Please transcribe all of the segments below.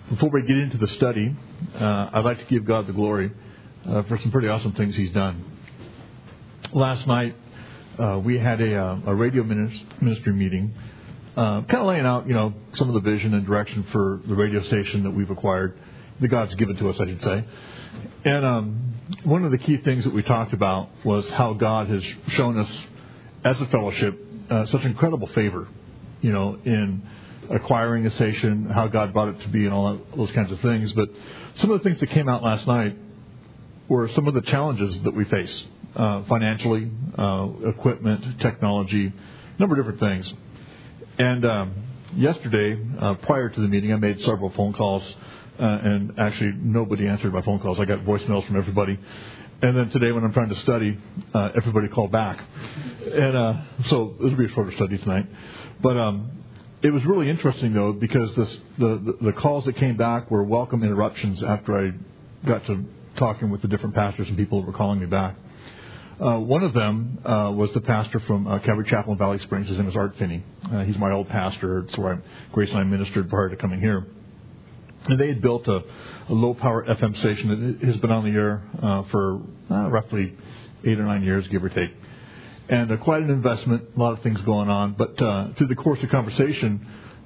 Before we get into the study, I'd like to give God the glory for some pretty awesome things He's done. Last night, we had a radio ministry meeting, kind of laying out, some of the vision and direction for the radio station that we've acquired, that God's given to us, I should say. And one of the key things that we talked about was how God has shown us, as a fellowship, such incredible favor, in acquiring a station, how God brought it to be, and all those kinds of things. But some of the things that came out last night were some of the challenges that we face, financially, equipment, technology, a number of different things. And yesterday, prior to the meeting, I made several phone calls, and actually nobody answered my phone calls. I got voicemails from everybody. And then today, when I'm trying to study, everybody called back. And so this will be a shorter study tonight. But it was really interesting, though, because the calls that came back were welcome interruptions after I got to talking with the different pastors and people that were calling me back. One of them was the pastor from Calvary Chapel in Valley Springs. His name is Art Finney. He's my old pastor. It's where Grace and I ministered prior to coming here. And they had built a low-power FM station that has been on the air for roughly 8 or 9 years, give or take. And quite an investment, a lot of things going on. But through the course of conversation,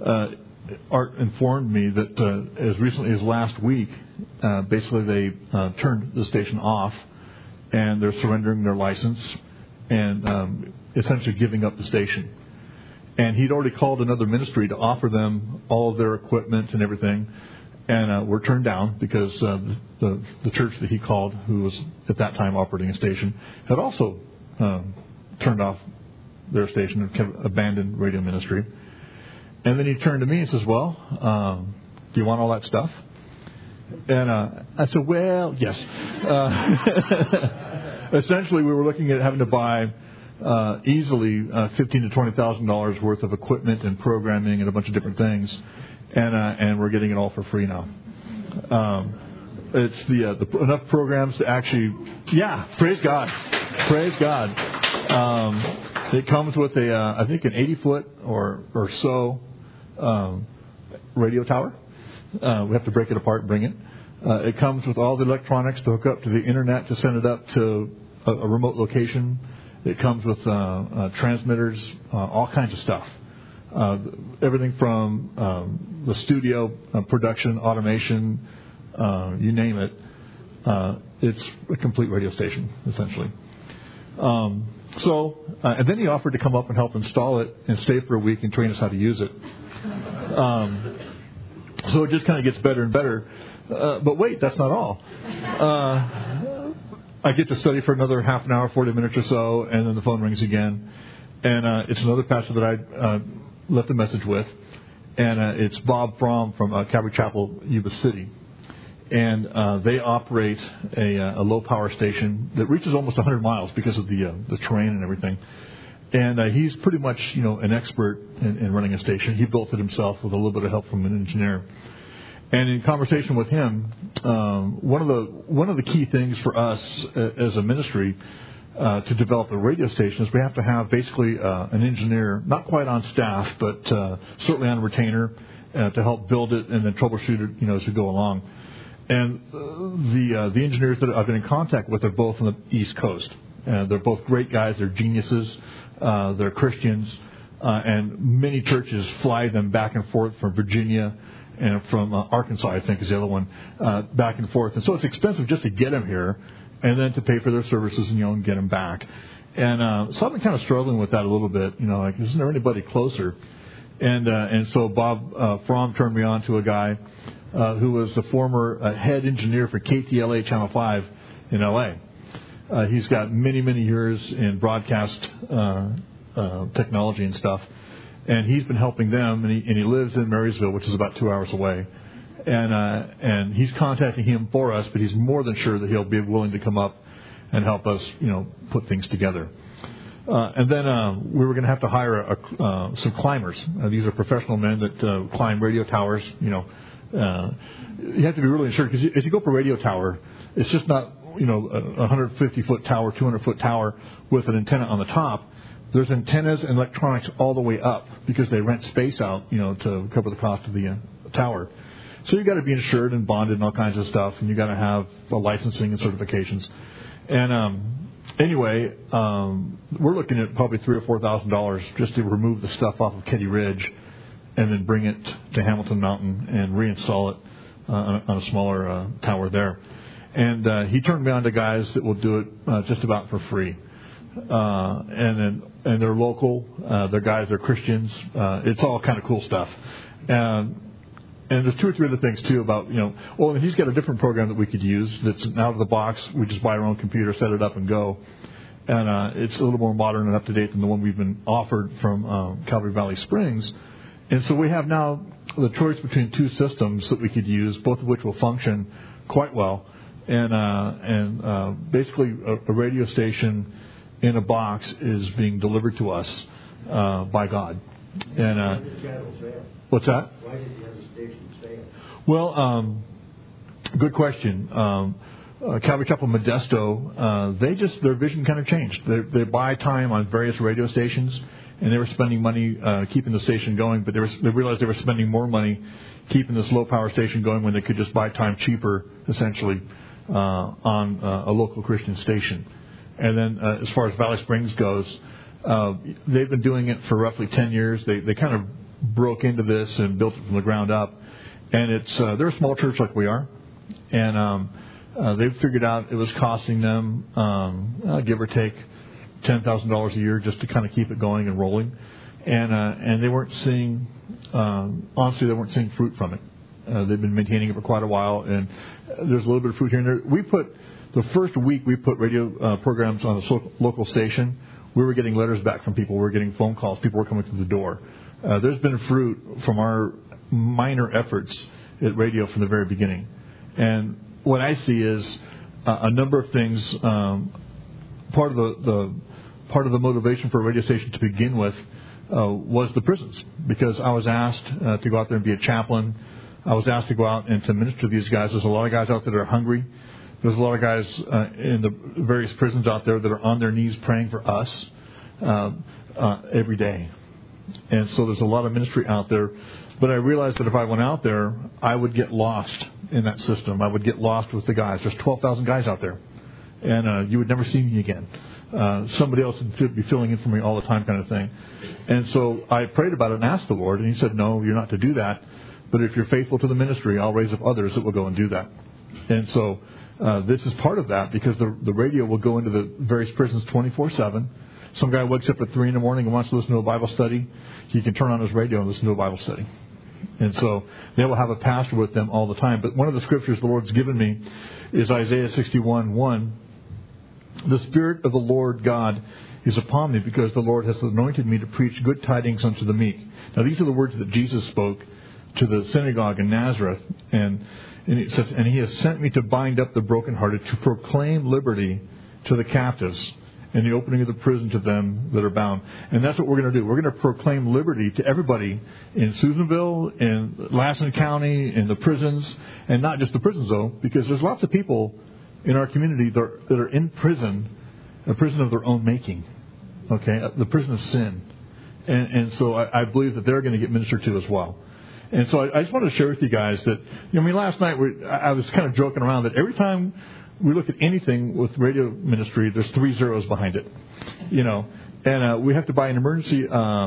Art informed me that as recently as last week, basically they turned the station off, and they're surrendering their license and essentially giving up the station. And he'd already called another ministry to offer them all of their equipment and everything. And were turned down because the church that he called, who was at that time operating a station, had also turned off their station and kind of abandoned radio ministry. And then he turned to me and says, "Well, do you want all that stuff?" And I said, "Well, yes." Essentially, we were looking at having to buy easily $15,000 to $20,000 worth of equipment and programming and a bunch of different things. And we're getting it all for free now. It's the enough programs to actually, praise God. It comes with I think an 80-foot or so radio tower. We have to break it apart and bring it. It comes with all the electronics to hook up to the internet to send it up to a remote location. It comes with transmitters, all kinds of stuff. Everything from the studio, production, automation, you name it. It's a complete radio station, essentially. And then he offered to come up and help install it and stay for a week and train us how to use it. So it just kind of gets better and better. But wait, that's not all. I get to study for another half an hour, 40 minutes or so, and then the phone rings again. And it's another pastor that I left a message with, and it's Bob Fromm from Calvary Chapel, Yuba City, and they operate a low power station that reaches almost 100 miles because of the terrain and everything. And he's pretty much an expert in running a station. He built it himself with a little bit of help from an engineer. And in conversation with him, one of the key things for us as a ministry to develop a radio station is we have to have basically an engineer, not quite on staff, but certainly on retainer to help build it and then troubleshoot it, as we go along. And the engineers that I've been in contact with are both on the East Coast. They're both great guys. They're geniuses. They're Christians. And many churches fly them back and forth from Virginia and from Arkansas, I think is the other one, back and forth. And so it's expensive just to get them here, and then to pay for their services and get them back. And so I've been kind of struggling with that a little bit. Isn't there anybody closer? And so Bob Fromm turned me on to a guy who was the former head engineer for KTLA Channel 5 in L.A. He's got many, many years in broadcast technology and stuff. And he's been helping them, and he lives in Marysville, which is about 2 hours away. And he's contacting him for us, but he's more than sure that he'll be willing to come up and help us, put things together. And then we were going to have to hire some climbers. These are professional men that climb radio towers. You have to be really sure, because as you go up a radio tower, it's just not a 150-foot tower, 200-foot tower with an antenna on the top. There's antennas and electronics all the way up because they rent space out, to cover the cost of the tower. So you got to be insured and bonded and all kinds of stuff, and you got to have licensing and certifications. And anyway, we're looking at probably $3,000 or $4,000 just to remove the stuff off of Ketty Ridge, and then bring it to Hamilton Mountain and reinstall it on a smaller tower there. And he turned me on to guys that will do it just about for free. And they're local. They're guys. They're Christians. It's all kind of cool stuff. And there's 2 or 3 other things too about and he's got a different program that we could use that's out of the box. We just buy our own computer, set it up, and go. And it's a little more modern and up to date than the one we've been offered from Calvary Valley Springs. And so we have now the choice between 2 systems that we could use, both of which will function quite well. And basically a radio station in a box is being delivered to us by God. And why did the channel fail? What's that? Why did the other stations fail? Well, good question. Calvary Chapel Modesto, their vision kind of changed. They buy time on various radio stations, and they were spending money keeping the station going, but they realized they were spending more money keeping this low power station going when they could just buy time cheaper, essentially, on a local Christian station. And then as far as Valley Springs goes, they've been doing it for roughly 10 years. They kind of broke into this and built it from the ground up. And they're a small church like we are. And they've figured out it was costing them, give or take, $10,000 a year just to kind of keep it going and rolling. And they weren't seeing, honestly, they weren't seeing fruit from it. They've been maintaining it for quite a while, and there's a little bit of fruit here and there. The first week we put radio programs on a local station, we were getting letters back from people. We were getting phone calls. People were coming to the door. There's been fruit from our minor efforts at radio from the very beginning. And what I see is a number of things. Part of the motivation for a radio station to begin with was the prisons, because I was asked to go out there and be a chaplain. I was asked to go out and to minister to these guys. There's a lot of guys out there that are hungry. There's a lot of guys in the various prisons out there that are on their knees praying for us every day. And so there's a lot of ministry out there. But I realized that if I went out there, I would get lost in that system. I would get lost with the guys. There's 12,000 guys out there. And you would never see me again. Somebody else would be filling in for me all the time, kind of thing. And so I prayed about it and asked the Lord, and He said, "No, you're not to do that. But if you're faithful to the ministry, I'll raise up others that will go and do that." And so this is part of that, because the radio will go into the various prisons 24/7. Some guy wakes up at 3 in the morning and wants to listen to a Bible study. He can turn on his radio and listen to a Bible study. And so they will have a pastor with them all the time. But one of the scriptures the Lord's given me is Isaiah 61:1. "The Spirit of the Lord God is upon me, because the Lord has anointed me to preach good tidings unto the meek." Now these are the words that Jesus spoke to the synagogue in Nazareth. And it says, "And He has sent me to bind up the brokenhearted, to proclaim liberty to the captives, and the opening of the prison to them that are bound." And that's what we're going to do. We're going to proclaim liberty to everybody in Susanville, in Lassen County, in the prisons, and not just the prisons though, because there's lots of people in our community that are in prison, a prison of their own making. Okay, the prison of sin. And so I believe that they're going to get ministered to as well. And so I just wanted to share with you guys that, last night I was kind of joking around that every time we look at anything with radio ministry, there's 3 zeros behind it, and we have to buy an emergency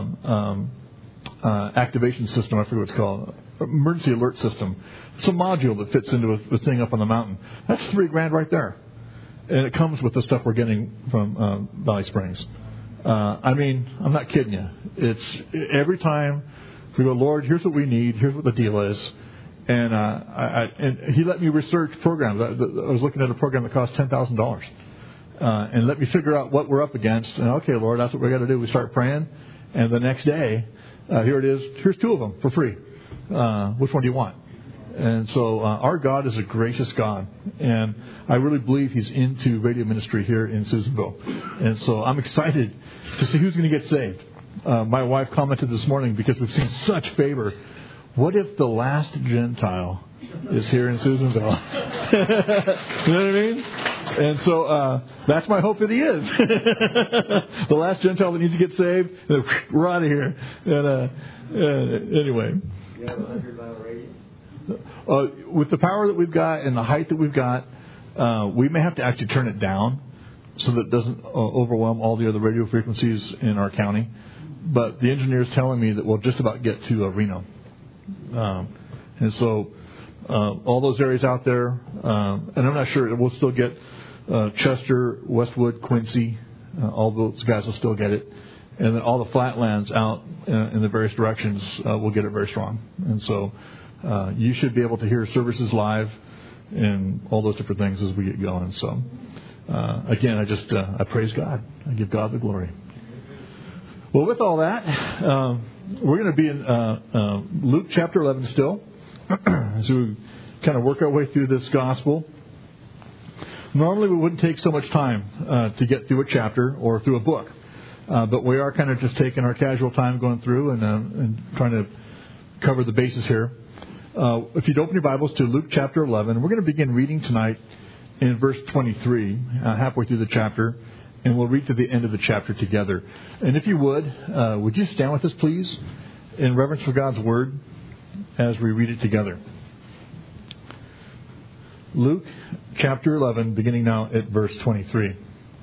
activation system. I forget what it's called. Emergency alert system. It's a module that fits into a thing up on the mountain. That's $3,000 right there, and it comes with the stuff we're getting from Valley Springs. I'm not kidding you. It's every time we go, "Lord, here's what we need. Here's what the deal is." And He let me research programs. I was looking at a program that cost $10,000, and let me figure out what we're up against. And okay, Lord, that's what we got to do. We start praying, and the next day, here it is. Here's 2 of them for free. Which one do you want? And so our God is a gracious God, and I really believe He's into radio ministry here in Susanville. And so I'm excited to see who's going to get saved. My wife commented this morning, because we've seen such favor. What if the last Gentile is here in Susanville? You know what I mean? And so that's my hope that he is. The last Gentile that needs to get saved, we're out of here. And anyway. You have a 100-mile radius? With the power that we've got and the height that we've got, we may have to actually turn it down so that it doesn't overwhelm all the other radio frequencies in our county. But the engineer's telling me that we'll just about get to Reno. And so all those areas out there, and I'm not sure, we'll still get Chester, Westwood, Quincy, all those guys will still get it. And then all the flatlands out in the various directions will get it very strong. And so you should be able to hear services live and all those different things as we get going. So again, I praise God. I give God the glory. Well, with all that, we're going to be in Luke chapter 11 still. As we kind of work our way through this gospel. Normally we wouldn't take so much time to get through a chapter or through a book. But we are kind of just taking our casual time going through and trying to cover the bases here. If you'd open your Bibles to Luke chapter 11, we're going to begin reading tonight in verse 23, halfway through the chapter, and we'll read to the end of the chapter together. And if you would you stand with us, please, in reverence for God's Word as we read it together. Luke chapter 11, beginning now at verse 23.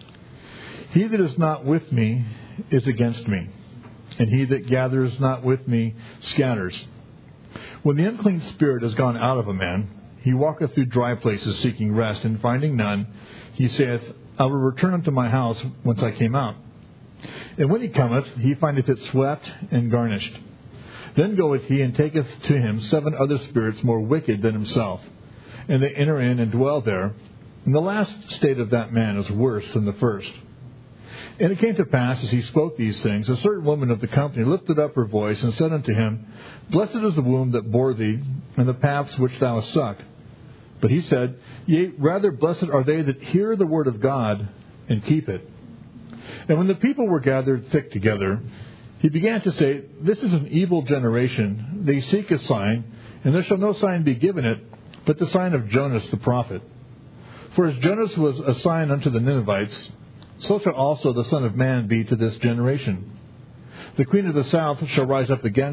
He that is not with me is against me, and he that gathers not with me scatters. When the unclean spirit is gone out of a man, he walketh through dry places seeking rest, and finding none, he saith, I will return unto my house whence I came out. And when he cometh, he findeth it swept and garnished. Then goeth he and taketh to him 7 other spirits more wicked than himself, and they enter in and dwell there. And the last state of that man is worse than the first. And it came to pass, as he spoke these things, a certain woman of the company lifted up her voice and said unto him, Blessed is the womb that bore thee, and the paths which thou hast sucked. But he said, Yea, rather blessed are they that hear the word of God and keep it. And when the people were gathered thick together, he began to say, This is an evil generation. They seek a sign, and there shall no sign be given it, but the sign of Jonas the prophet. For as Jonas was a sign unto the Ninevites, so shall also the Son of Man be to this generation. The queen of the south shall rise up in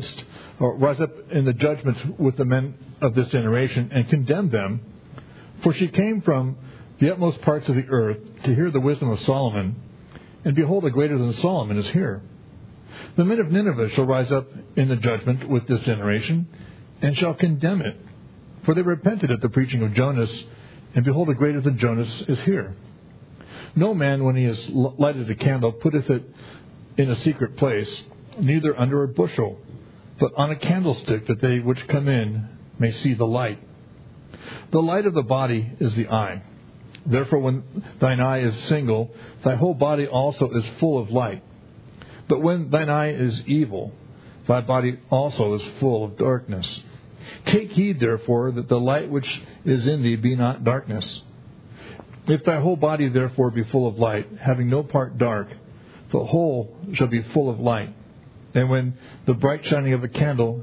the judgment with the men of this generation, and condemn them. For she came from the utmost parts of the earth to hear the wisdom of Solomon, and behold, a greater than Solomon is here. The men of Nineveh shall rise up in the judgment with this generation, and shall condemn it. For they repented at the preaching of Jonas, and behold, a greater than Jonas is here. No man, when he has lighted a candle, putteth it in a secret place, neither under a bushel, but on a candlestick, that they which come in may see the light. The light of the body is the eye. Therefore, when thine eye is single, thy whole body also is full of light. But when thine eye is evil, thy body also is full of darkness. Take heed, therefore, that the light which is in thee be not darkness. If thy whole body therefore be full of light, having no part dark, the whole shall be full of light. And when the bright shining of a candle,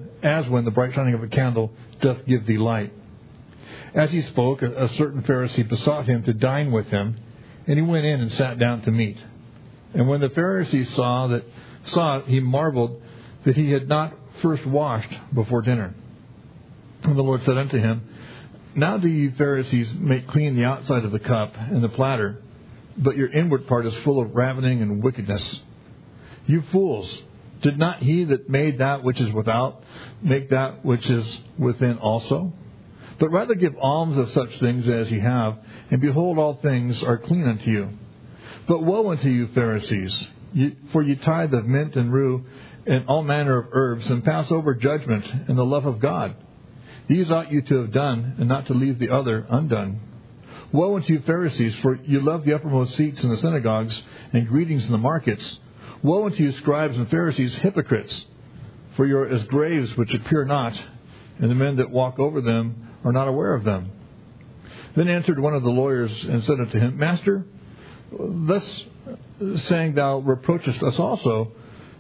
doth give thee light. As he spoke, a certain Pharisee besought him to dine with him, and he went in and sat down to meat. And when the Pharisee saw it, he marveled that he had not first washed before dinner. And the Lord said unto him, Now do ye Pharisees make clean the outside of the cup and the platter, but your inward part is full of ravening and wickedness. You fools, did not he that made that which is without make that which is within also? But rather give alms of such things as ye have, and behold, all things are clean unto you. But woe unto you, Pharisees, for ye tithe of mint and rue and all manner of herbs, and pass over judgment and the love of God. These ought you to have done, and not to leave the other undone. Woe unto you, Pharisees, for you love the uppermost seats in the synagogues, and greetings in the markets. Woe unto you, scribes and Pharisees, hypocrites, for you are as graves which appear not, and the men that walk over them are not aware of them. Then answered one of the lawyers, and said unto him, Master, thus saying thou reproachest us also.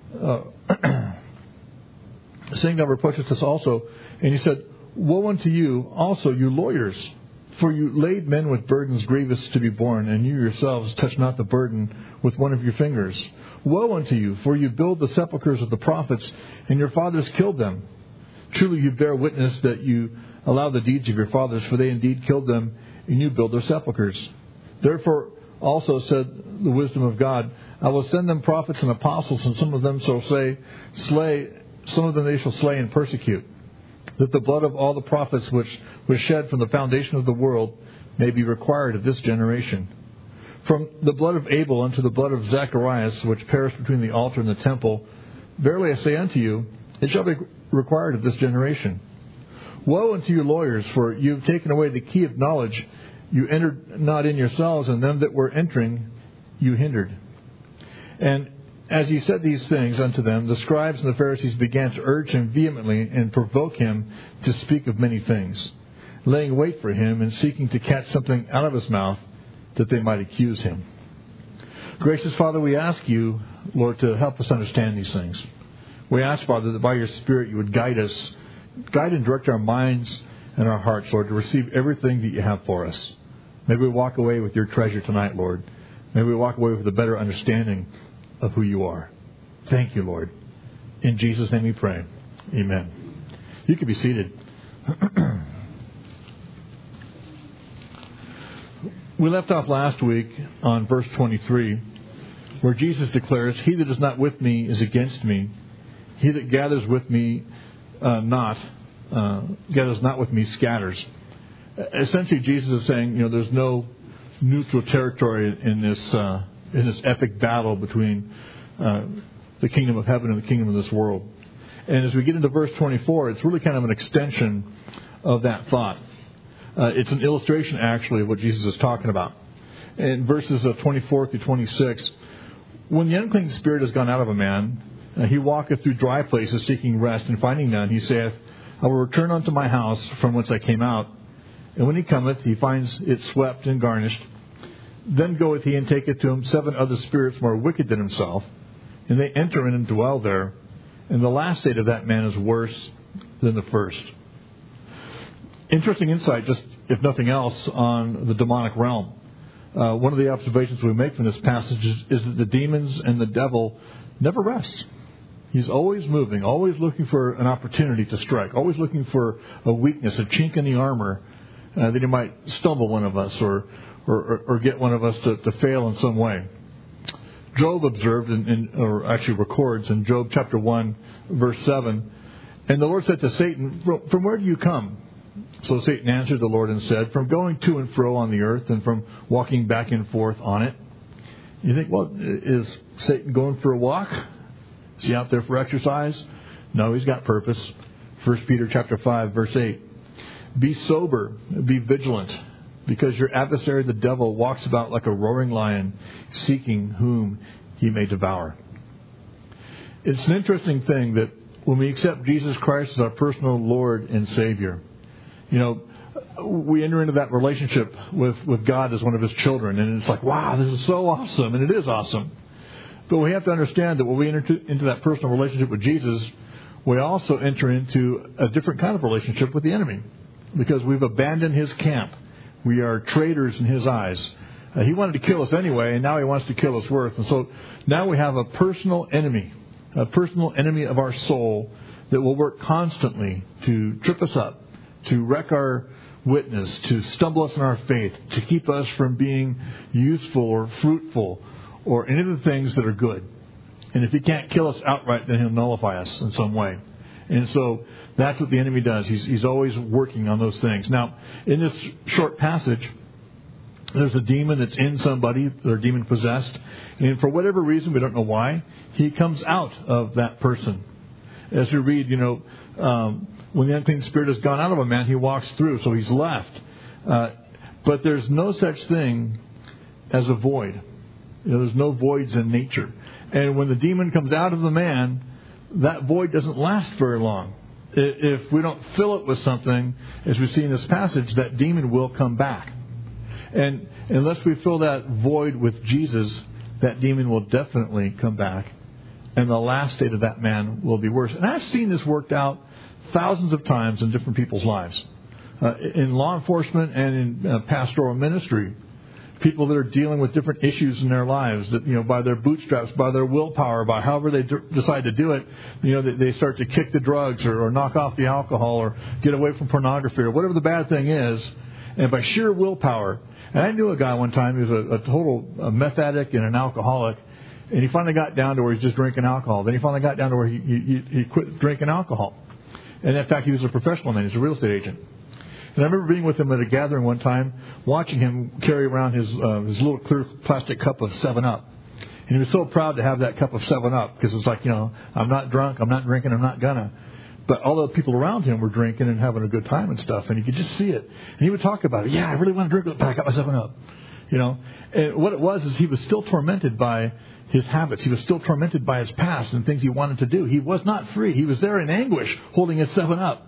And he said, Woe unto you also, you lawyers, for you laid men with burdens grievous to be borne, and you yourselves touch not the burden with one of your fingers. Woe unto you, for you build the sepulchres of the prophets, and your fathers killed them. Truly you bear witness that you allow the deeds of your fathers, for they indeed killed them, and you build their sepulchres. Therefore also said the wisdom of God, I will send them prophets and apostles, and some of them shall slay, some of them they shall slay and persecute, that the blood of all the prophets which was shed from the foundation of the world may be required of this generation. From the blood of Abel unto the blood of Zacharias, which perished between the altar and the temple, verily I say unto you, it shall be required of this generation. Woe unto you lawyers, for you have taken away the key of knowledge. You entered not in yourselves, and them that were entering you hindered. And as he said these things unto them, the scribes and the Pharisees began to urge him vehemently and provoke him to speak of many things, laying wait for him and seeking to catch something out of his mouth that they might accuse him. Gracious Father, we ask you, Lord, to help us understand these things. We ask, Father, that by your Spirit you would guide us, guide and direct our minds and our hearts, Lord, to receive everything that you have for us. May we walk away with your treasure tonight, Lord. May we walk away with a better understanding of who you are. Thank you, Lord. In Jesus' name we pray. Amen. You can be seated. We left off last week on verse 23, where Jesus declares, He that is not with me is against me. He that gathers with me gathers not with me scatters. Essentially, Jesus is saying, there's no neutral territory in this epic battle between the kingdom of heaven and the kingdom of this world. And as we get into verse 24, it's really kind of an extension of that thought. It's an illustration, actually, of what Jesus is talking about. In verses 24 through 26, when the unclean spirit has gone out of a man, he walketh through dry places seeking rest, and finding none, he saith, I will return unto my house from whence I came out. And when he cometh, he finds it swept and garnished. Then goeth he and taketh to him 7 other spirits more wicked than himself, and they enter in and dwell there. And the last state of that man is worse than the first. Interesting insight, just if nothing else, on the demonic realm. One of the observations we make from this passage is that the demons and the devil never rest. He's always moving, always looking for an opportunity to strike, always looking for a weakness, a chink in the armor, that he might stumble one of us or get one of us to fail in some way. Job observed, or actually records in Job chapter 1, verse 7, and the Lord said to Satan, From where do you come? So Satan answered the Lord and said, From going to and fro on the earth and from walking back and forth on it. You think, well, is Satan going for a walk? Is he out there for exercise? No, he's got purpose. 1 Peter chapter 5, verse 8. Be sober, be vigilant, because your adversary the devil walks about like a roaring lion, seeking whom he may devour. It's an interesting thing that when we accept Jesus Christ as our personal Lord and Savior, we enter into that relationship with God as one of His children. And it's like, wow, this is so awesome. And it is awesome. But we have to understand that when we enter into that personal relationship with Jesus, we also enter into a different kind of relationship with the enemy. Because we've abandoned His camp. We are traitors in His eyes. He wanted to kill us anyway, and now He wants to kill us worse. And so now we have a personal enemy of our soul that will work constantly to trip us up, to wreck our witness, to stumble us in our faith, to keep us from being useful or fruitful or any of the things that are good. And if he can't kill us outright, then he'll nullify us in some way. And so that's what the enemy does. He's always working on those things. Now, in this short passage, there's a demon that's in somebody. They're demon possessed. And for whatever reason, we don't know why, he comes out of that person. As we read, when the unclean spirit has gone out of a man, he walks through, so he's left. But there's no such thing as a void. There's no voids in nature. And when the demon comes out of the man, that void doesn't last very long. If we don't fill it with something, as we see in this passage, that demon will come back. And unless we fill that void with Jesus, that demon will definitely come back. And the last state of that man will be worse. And I've seen this worked out thousands of times in different people's lives. In law enforcement and in pastoral ministry, People that are dealing with different issues in their lives, that, by their bootstraps, by their willpower, by however they decide to do it, they start to kick the drugs or knock off the alcohol or get away from pornography or whatever the bad thing is, and by sheer willpower. And I knew a guy one time, he was a total meth addict and an alcoholic, and he finally got down to where he's just drinking alcohol. Then he finally got down to where he quit drinking alcohol. And in fact, he was a professional man. He's a real estate agent. And I remember being with him at a gathering one time, watching him carry around his little clear plastic cup of 7-Up. And he was so proud to have that cup of 7-Up because it's like, I'm not drunk, I'm not drinking, I'm not gonna. But all the people around him were drinking and having a good time and stuff, and you could just see it. And he would talk about it. Yeah, I really want to drink, but I got my 7-Up. And what it was is he was still tormented by his habits. He was still tormented by his past and things he wanted to do. He was not free. He was there in anguish holding his 7-Up.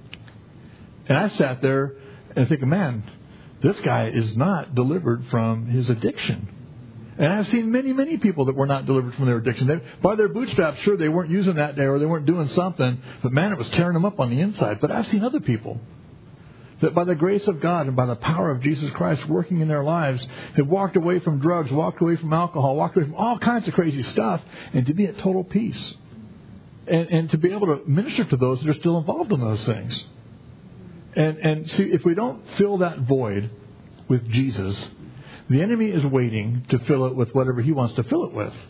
And I sat there and thinking, man, this guy is not delivered from his addiction. And I've seen many, many people that were not delivered from their addiction. By their bootstraps, sure, they weren't using that day or they weren't doing something, but man, it was tearing them up on the inside. But I've seen other people that by the grace of God and by the power of Jesus Christ working in their lives have walked away from drugs, walked away from alcohol, walked away from all kinds of crazy stuff, and to be at total peace. And to be able to minister to those that are still involved in those things. And see, if we don't fill that void with Jesus, the enemy is waiting to fill it with whatever he wants to fill it with.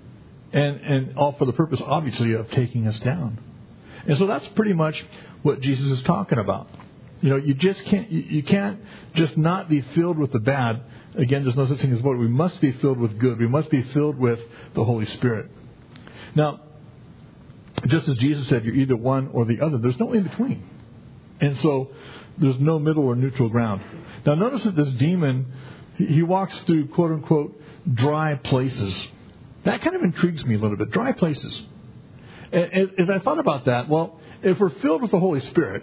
And all for the purpose, obviously, of taking us down. And so that's pretty much what Jesus is talking about. You just can't, you can't just not be filled with the bad. Again, there's no such thing as void. We must be filled with good. We must be filled with the Holy Spirit. Now, just as Jesus said, you're either one or the other. There's no in between. And so there's no middle or neutral ground. Now notice that this demon, he walks through quote unquote dry places. That kind of intrigues me a little bit. Dry places. As I thought about that, well, if we're filled with the Holy Spirit,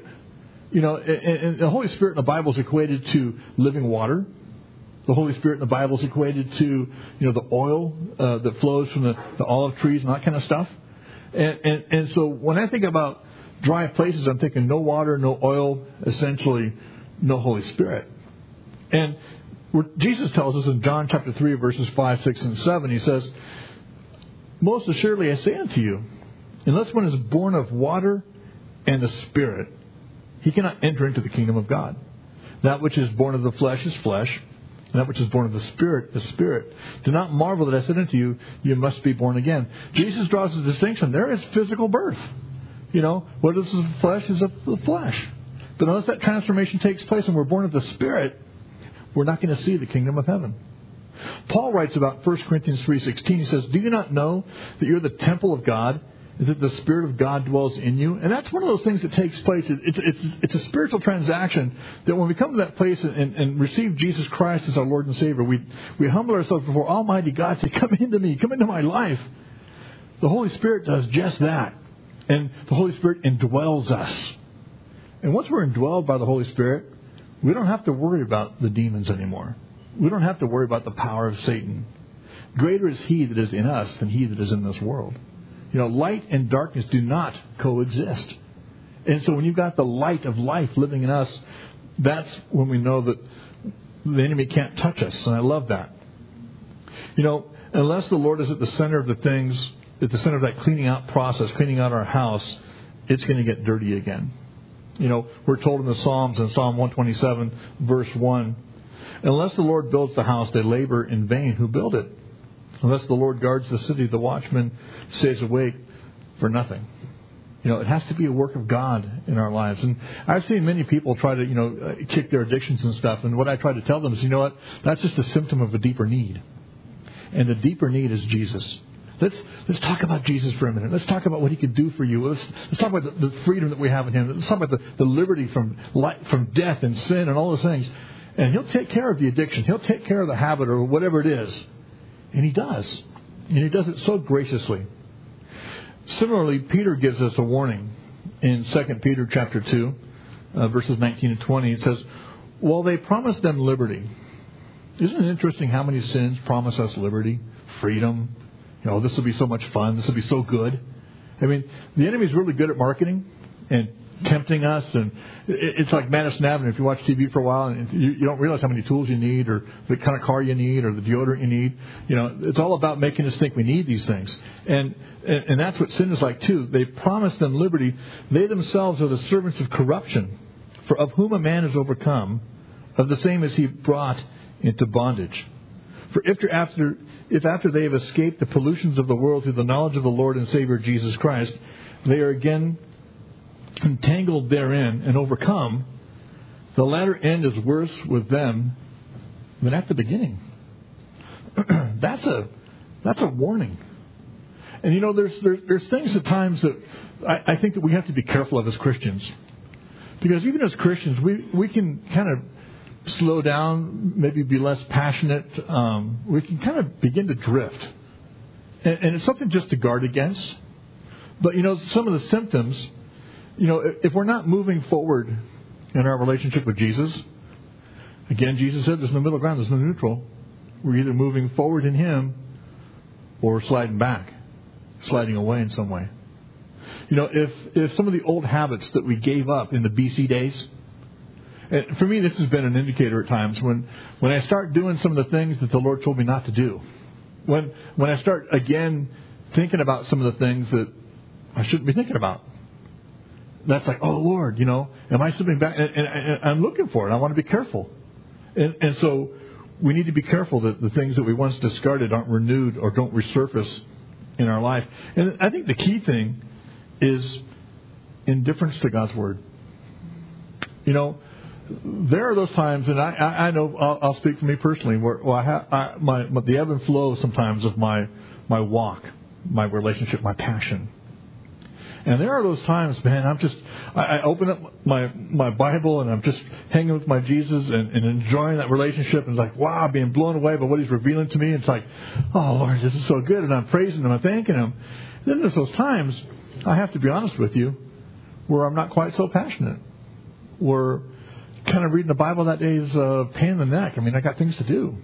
and the Holy Spirit in the Bible is equated to living water. The Holy Spirit in the Bible is equated to, the oil that flows from the olive trees and that kind of stuff. And so when I think about dry places, I'm thinking no water, no oil, essentially no Holy Spirit. And Jesus tells us in John chapter 3, verses 5, 6, and 7, he says, most assuredly I say unto you, unless one is born of water and the Spirit, he cannot enter into the kingdom of God. That which is born of the flesh is flesh, and that which is born of the Spirit is spirit. Do not marvel that I said unto you, you must be born again. Jesus draws a distinction. There is physical birth. What is the flesh is of the flesh. But unless that transformation takes place and we're born of the Spirit, we're not going to see the kingdom of heaven. Paul writes about 1 Corinthians 3:16. He says, do you not know that you're the temple of God, and that the Spirit of God dwells in you? And that's one of those things that takes place. It's a spiritual transaction that when we come to that place and receive Jesus Christ as our Lord and Savior, we humble ourselves before Almighty God, say, come into me, come into my life. The Holy Spirit does just that. And the Holy Spirit indwells us. And once we're indwelled by the Holy Spirit, we don't have to worry about the demons anymore. We don't have to worry about the power of Satan. Greater is He that is in us than he that is in this world. Light and darkness do not coexist. And so when you've got the light of life living in us, that's when we know that the enemy can't touch us. And I love that. Unless the Lord is at the center of the things, at the center of that cleaning out process, cleaning out our house, it's going to get dirty again. We're told in the Psalms, in Psalm 127, verse 1, unless the Lord builds the house, they labor in vain who build it. Unless the Lord guards the city, the watchman stays awake for nothing. It has to be a work of God in our lives. And I've seen many people try to, kick their addictions and stuff. And what I try to tell them is, that's just a symptom of a deeper need. And the deeper need is Jesus. Let's talk about Jesus for a minute. Let's talk about what He could do for you. Let's talk about the freedom that we have in Him. Let's talk about the liberty from death and sin and all those things. And He'll take care of the addiction. He'll take care of the habit or whatever it is. And He does. And He does it so graciously. Similarly, Peter gives us a warning in 2 Peter chapter 2, verses 19 and 20. It says, while they promise them liberty. Isn't it interesting how many sins promise us liberty, freedom? This will be so much fun. This will be so good. I mean, the enemy's really good at marketing. And tempting us, and it's like Madison Avenue. If you watch TV for a while, and you don't realize how many tools you need, or the kind of car you need, or the deodorant you need. It's all about making us think we need these things, and that's what sin is like too. They promise them liberty. They themselves are the servants of corruption, for of whom a man is overcome, of the same is he brought into bondage. For if after they have escaped the pollutions of the world through the knowledge of the Lord and Savior Jesus Christ, they are again entangled therein and overcome, the latter end is worse with them than at the beginning. That's a warning. And there's things at times that I think that we have to be careful of as Christians, because even as Christians we can kind of slow down, maybe be less passionate. We can kind of begin to drift, and it's something just to guard against. But some of the symptoms, if we're not moving forward in our relationship with Jesus, again, Jesus said there's no middle ground, there's no neutral. We're either moving forward in Him or sliding back, sliding away in some way. If some of the old habits that we gave up in the BC days. And for me, this has been an indicator at times when I start doing some of the things that the Lord told me not to do. When I start, again, thinking about some of the things that I shouldn't be thinking about. That's like, oh, Lord, am I slipping back? And I'm looking for it. I want to be careful. And so we need to be careful that the things that we once discarded aren't renewed or don't resurface in our life. And I think the key thing is indifference to God's Word. There are those times, and I know I'll speak for me personally, where the ebb and flow sometimes of my walk, my relationship, my passion. And there are those times, man, I open up my Bible and I'm just hanging with my Jesus and enjoying that relationship, and it's like, wow, being blown away by what He's revealing to me. And it's like, oh, Lord, this is so good, and I'm praising Him, I'm thanking Him. Then there's those times, I have to be honest with you, where I'm not quite so passionate, where kind of reading the Bible that day is a pain in the neck. I got things to do.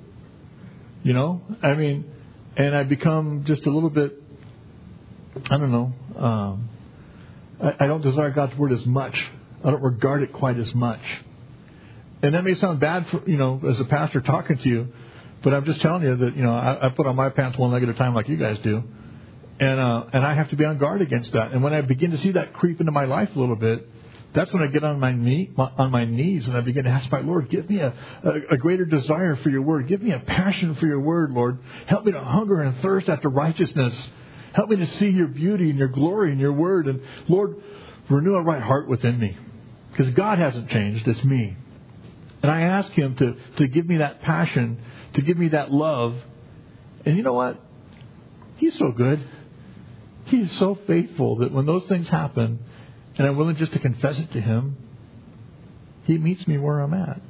And I become just a little bit, I don't know, I don't desire God's Word as much. I don't regard it quite as much. And that may sound bad for, as a pastor talking to you, but I'm just telling you that, I put on my pants one leg at a time like you guys do. And I have to be on guard against that. And when I begin to see that creep into my life a little bit, that's when I get on my knees and I begin to ask my Lord, give me a greater desire for your Word. Give me a passion for your Word, Lord. Help me to hunger and thirst after righteousness. Help me to see your beauty and your glory in your Word. And Lord, renew a right heart within me. Because God hasn't changed, it's me. And I ask Him to give me that passion, to give me that love. And you know what? He's so good. He is so faithful that when those things happen, and I'm willing just to confess it to Him, He meets me where I'm at.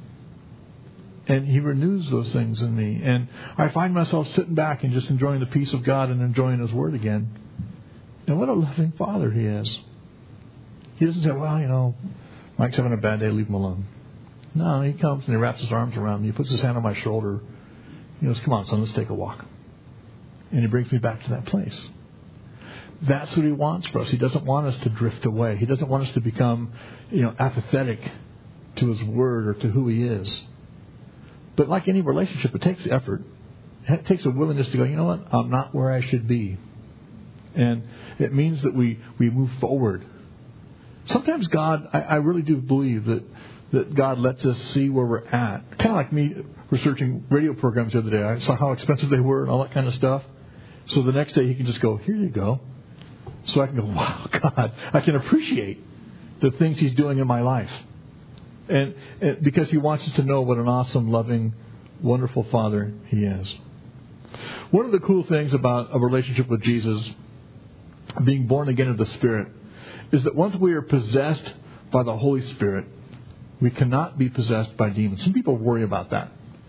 And He renews those things in me. And I find myself sitting back and just enjoying the peace of God and enjoying His Word again. And what a loving Father He is. He doesn't say, well, Mike's having a bad day, leave him alone. No, He comes and He wraps His arms around me. He puts His hand on my shoulder. He goes, come on, son, let's take a walk. And He brings me back to that place. That's what He wants for us. He doesn't want us to drift away. He doesn't want us to become, apathetic to His Word or to who He is. But like any relationship, it takes effort. It takes a willingness to go, you know what? I'm not where I should be. And it means that we move forward. Sometimes God, I really do believe that God lets us see where we're at. Kind of like me researching radio programs the other day. I saw how expensive they were and all that kind of stuff. So the next day He can just go, here you go. So I can go, wow, God, I can appreciate the things He's doing in my life. And because He wants us to know what an awesome, loving, wonderful Father He is. One of the cool things about a relationship with Jesus, being born again of the Spirit, is that once we are possessed by the Holy Spirit, we cannot be possessed by demons. Some people worry about that.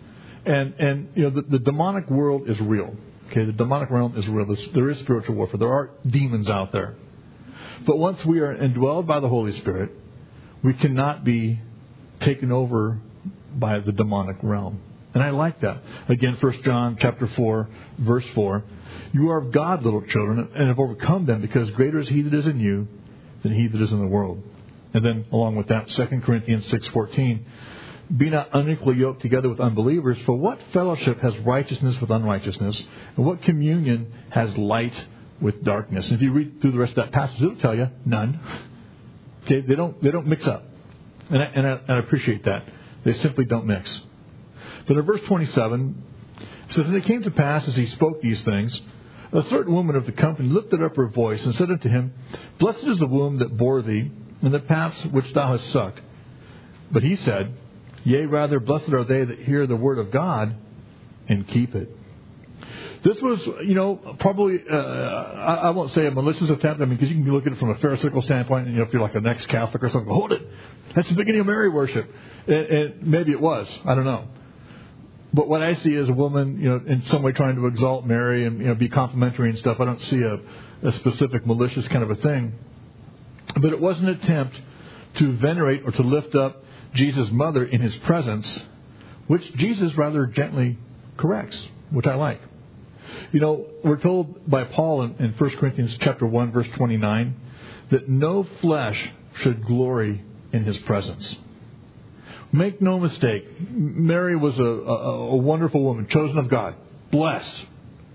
And the demonic world is real. Okay, the demonic realm is real. There is spiritual warfare. There are demons out there. But once we are indwelled by the Holy Spirit, we cannot be taken over by the demonic realm. And I like that. Again, 1 John chapter 4, verse 4. You are of God, little children, and have overcome them, because greater is He that is in you than he that is in the world. And then along with that, 2 Corinthians 6:14, be not unequally yoked together with unbelievers, for what fellowship has righteousness with unrighteousness? And what communion has light with darkness? And if you read through the rest of that passage, it'll tell you none. Okay, they don't mix up. And I appreciate that. They simply don't mix. Then in verse 27, it says, and it came to pass as he spoke these things, a certain woman of the company lifted up her voice and said unto him, blessed is the womb that bore thee, and the paps which thou hast sucked. But he said, yea, rather, blessed are they that hear the word of God and keep it. This was, probably, I won't say a malicious attempt, because you can look at it from a Pharisaical standpoint, and if you're like an ex-Catholic or something, hold it, that's the beginning of Mary worship. And maybe it was, I don't know. But what I see is a woman, in some way trying to exalt Mary and, be complimentary and stuff. I don't see a specific malicious kind of a thing. But it was an attempt to venerate or to lift up Jesus' mother in his presence, which Jesus rather gently corrects, which I like. We're told by Paul in 1 Corinthians chapter 1, verse 29, that no flesh should glory in his presence. Make no mistake, Mary was a wonderful woman, chosen of God, blessed.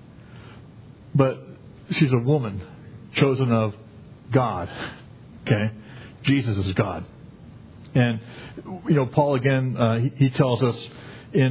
But she's a woman, chosen of God. Okay? Jesus is God. And, Paul again, he tells us in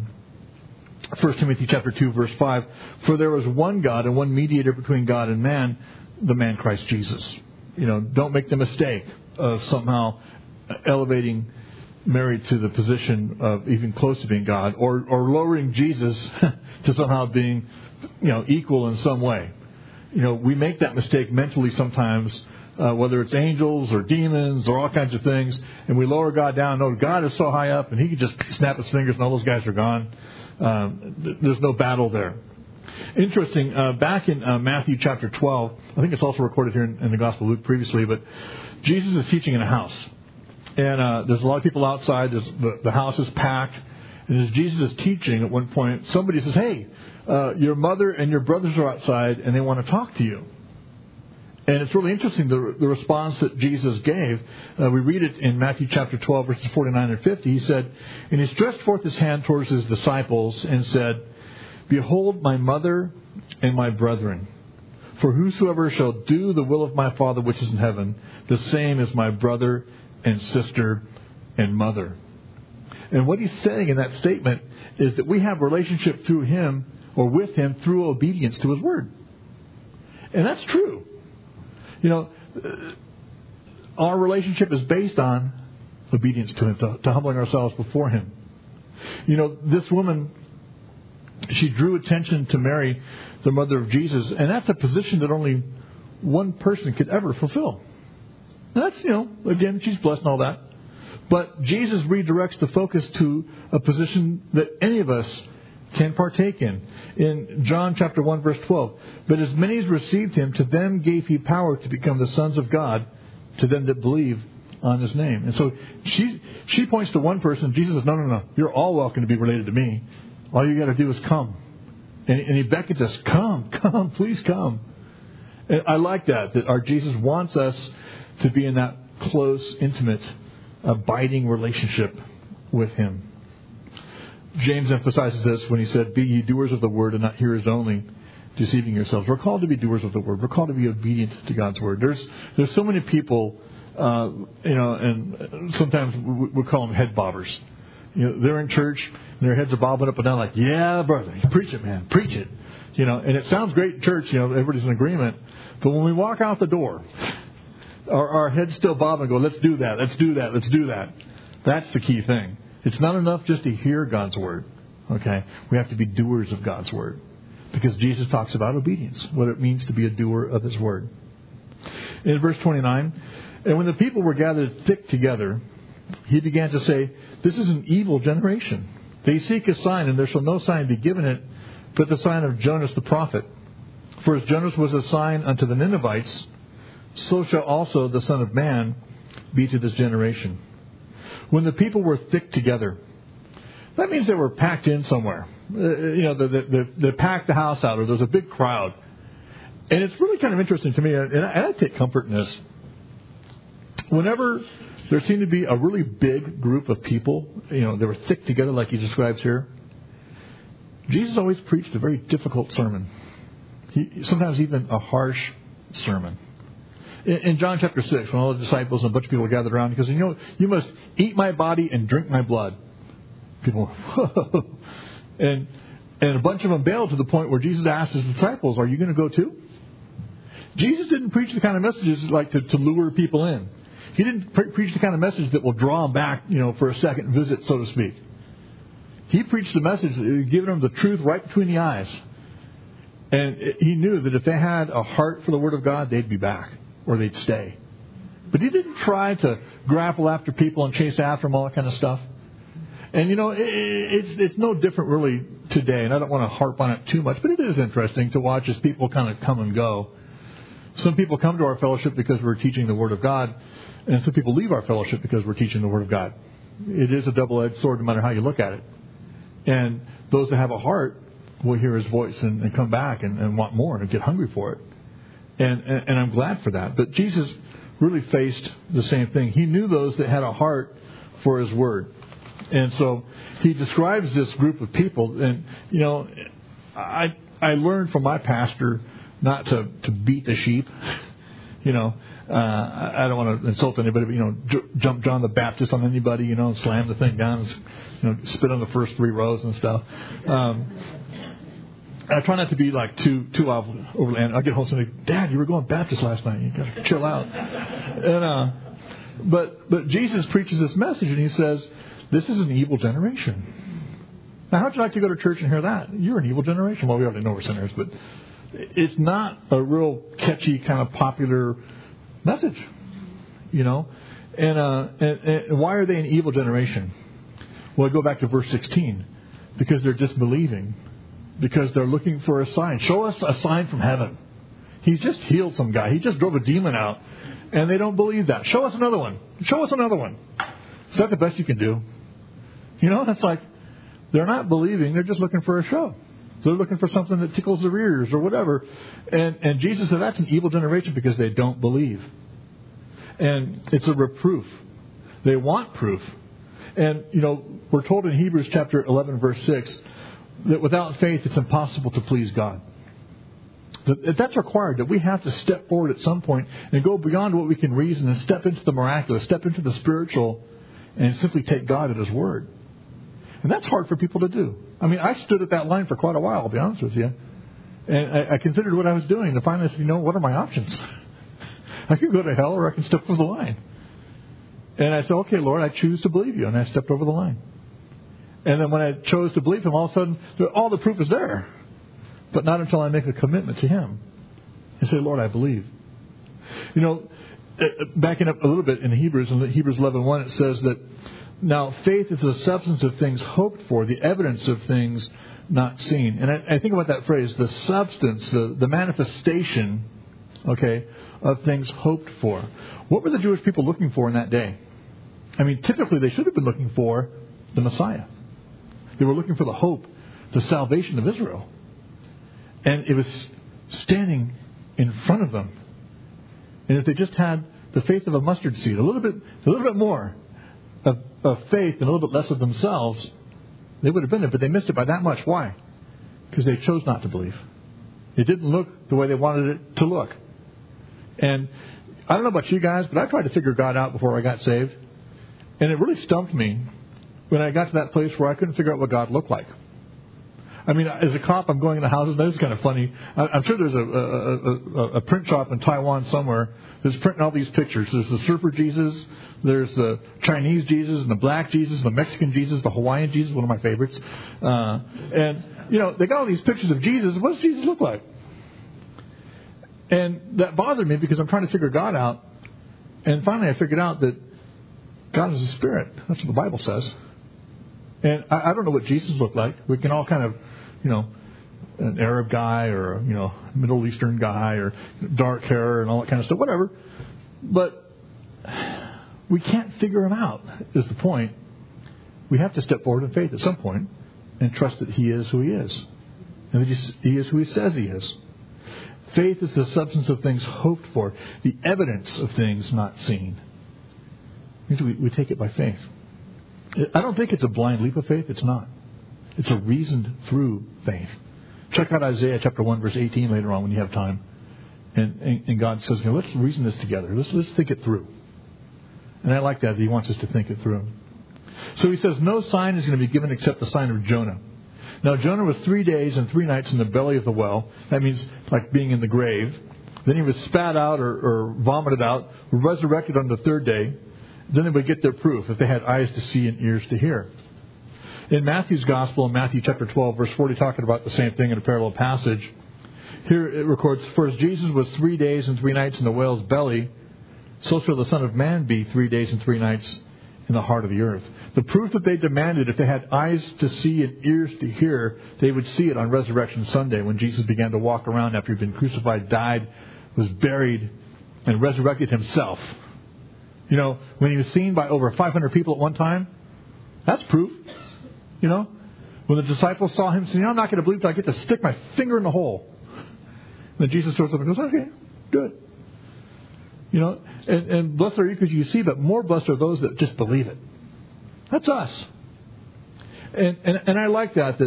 1 Timothy chapter 2, verse 5, for there was one God and one mediator between God and man, the man Christ Jesus. Don't make the mistake of somehow elevating Mary to the position of even close to being God, or lowering Jesus to somehow being, equal in some way. We make that mistake mentally sometimes, whether it's angels or demons or all kinds of things, and we lower God down. No, God is so high up, and he can just snap his fingers and all those guys are gone. There's no battle there. Interesting, back in Matthew chapter 12, I think it's also recorded here in the Gospel of Luke previously, but Jesus is teaching in a house. And there's a lot of people outside. The house is packed. And as Jesus is teaching, at one point, somebody says, hey, your mother and your brothers are outside, and they want to talk to you. And it's really interesting, the response that Jesus gave. We read it in Matthew chapter 12, verses 49 and 50. He said, and he stretched forth his hand towards his disciples and said, behold my mother and my brethren. For whosoever shall do the will of my Father which is in heaven, the same is my brother and sister and mother. And what he's saying in that statement is that we have relationship through him or with him through obedience to his word. And that's true. Our relationship is based on obedience to him, to humbling ourselves before him. This woman, she drew attention to Mary, the mother of Jesus, and that's a position that only one person could ever fulfill. And that's, again, she's blessed and all that. But Jesus redirects the focus to a position that any of us can partake in. In John chapter 1, verse 12, but as many as received him, to them gave he power to become the sons of God, to them that believe on his name. And so she points to one person. Jesus says, no. You're all welcome to be related to me. All you got to do is come. And he beckons us, come, please come. And I like that our Jesus wants us to be in that close, intimate, abiding relationship with him. James emphasizes this when he said, be ye doers of the word and not hearers only, deceiving yourselves. We're called to be doers of the word. We're called to be obedient to God's word. There's so many people, and sometimes we call them head bobbers. They're in church and their heads are bobbing up and down like, yeah, brother, preach it, man, preach it. And it sounds great in church, everybody's in agreement. But when we walk out the door, our heads still bob and go, let's do that. That's the key thing. It's not enough just to hear God's word. Okay? We have to be doers of God's word. Because Jesus talks about obedience, what it means to be a doer of his word. In verse 29, and when the people were gathered thick together, he began to say, this is an evil generation. They seek a sign, and there shall no sign be given it, but the sign of Jonas the prophet. For as Jonas was a sign unto the Ninevites, so shall also the Son of Man be to this generation. When the people were thick together, that means they were packed in somewhere. They packed the house out, or there's a big crowd. And it's really kind of interesting to me, and I take comfort in this. whenever there seemed to be a really big group of people, they were thick together like he describes here, Jesus always preached a very difficult sermon. Sometimes even a harsh sermon. In John chapter 6, when all the disciples and a bunch of people gathered around, he goes, you must eat my body and drink my blood. People, whoa. And a bunch of them bailed to the point where Jesus asked his disciples, are you going to go too? Jesus didn't preach the kind of messages like to lure people in. He didn't preach the kind of message that will draw them back, for a second visit, so to speak. He preached the message that giving them the truth right between the eyes. And he knew that if they had a heart for the Word of God, they'd be back, or they'd stay. But he didn't try to grapple after people and chase after them, all that kind of stuff. And, it's no different really today, and I don't want to harp on it too much, but it is interesting to watch as people kind of come and go. Some people come to our fellowship because we're teaching the Word of God, and some people leave our fellowship because we're teaching the Word of God. It is a double-edged sword no matter how you look at it. And those that have a heart will hear his voice and come back and want more and get hungry for it. And I'm glad for that. But Jesus really faced the same thing. He knew those that had a heart for his Word. And so he describes this group of people. And, I learned from my pastor not to beat the sheep. I don't want to insult anybody, but, jump John the Baptist on anybody, slam the thing down, spit on the first 3 rows and stuff. I try not to be like too overly. I get home and say, Dad, you were going Baptist last night. You got to chill out. And but Jesus preaches this message, and he says, this is an evil generation. Now, how'd you like to go to church and hear that? You're an evil generation. Well, we already know we're sinners, but it's not a real catchy kind of popular message, And why are they an evil generation? Well, I go back to verse 16. Because they're disbelieving. Because they're looking for a sign. Show us a sign from heaven. He's just healed some guy. He just drove a demon out. And they don't believe that. Show us another one. Show us another one. Is that the best you can do? It's like they're not believing. They're just looking for a show. They're looking for something that tickles their ears or whatever. And Jesus said that's an evil generation because they don't believe. And it's a reproof. They want proof. And, we're told in Hebrews chapter 11, verse 6, that without faith it's impossible to please God. That's required, that we have to step forward at some point and go beyond what we can reason and step into the miraculous, step into the spiritual, and simply take God at His word. And that's hard for people to do. I mean, I stood at that line for quite a while, I'll be honest with you. And I considered what I was doing. And finally I said, what are my options? I could go to hell or I can step over the line. And I said, okay, Lord, I choose to believe you. And I stepped over the line. And then when I chose to believe Him, all of a sudden, all the proof is there. But not until I make a commitment to Him and say, Lord, I believe. Backing up a little bit in Hebrews 11:1, it says that now faith is the substance of things hoped for, the evidence of things not seen. And I think about that phrase, the substance, the manifestation, of things hoped for. What were the Jewish people looking for in that day? I mean, typically they should have been looking for the Messiah. They were looking for the hope, the salvation of Israel. And it was standing in front of them. And if they just had the faith of a mustard seed, a little bit more of faith and a little bit less of themselves, they would have been there. But they missed it by that much. Why? Because they chose not to believe. It didn't look the way they wanted it to look. And I don't know about you guys, but I tried to figure God out before I got saved. And it really stumped me when I got to that place where I couldn't figure out what God looked like. I mean, as a cop, I'm going into houses. This is kind of funny. I'm sure there's a print shop in Taiwan somewhere that's printing all these pictures. There's the surfer Jesus, there's the Chinese Jesus, and the black Jesus, the Mexican Jesus, the Hawaiian Jesus, one of my favorites. And they got all these pictures of Jesus. What does Jesus look like? And that bothered me because I'm trying to figure God out. And finally I figured out that God is a spirit. That's what the Bible says. And I don't know what Jesus looked like. We can all kind of, an Arab guy or a, Middle Eastern guy or dark hair and all that kind of stuff, whatever. But we can't figure him out, is the point. We have to step forward in faith at some point and trust that He is who He is. And that He is who He says He is. Faith is the substance of things hoped for, the evidence of things not seen. It means we take it by faith. I don't think it's a blind leap of faith. It's not. It's a reasoned through faith. Check out Isaiah chapter 1, verse 18 later on when you have time. And God says, let's reason this together. Let's think it through. And I like that He wants us to think it through. So He says, no sign is going to be given except the sign of Jonah. Now, Jonah was 3 days and 3 nights in the belly of the well. That means like being in the grave. Then he was spat out or vomited out, resurrected on the third day. Then they would get their proof if they had eyes to see and ears to hear. In Matthew's Gospel, in Matthew chapter 12, verse 40, talking about the same thing in a parallel passage, here it records, for as Jesus was 3 days and 3 nights in the whale's belly, so shall the Son of Man be 3 days and 3 nights in the heart of the earth. The proof that they demanded, if they had eyes to see and ears to hear, they would see it on Resurrection Sunday when Jesus began to walk around after He'd been crucified, died, was buried, and resurrected Himself. When He was seen by over 500 people at one time, that's proof. When the disciples saw Him saying, I'm not going to believe till I get to stick my finger in the hole. And then Jesus shows up and goes, okay, good. And blessed are you because you see, but more blessed are those that just believe it. That's us. And I like that